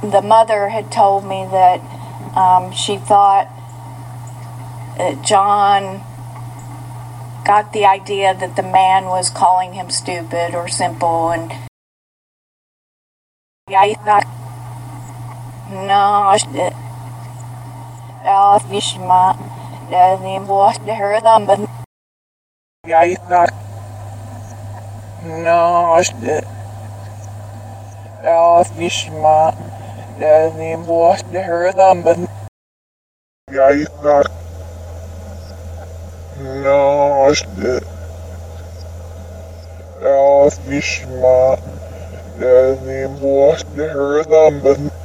the mother had told me that she thought that John got the idea that the man was calling him stupid or simple, and I thought, no, Vishma, the boss to her them, but I thought, no, Vishma, the boss to her them, but I thought, no, Vishma, the boss to her them, but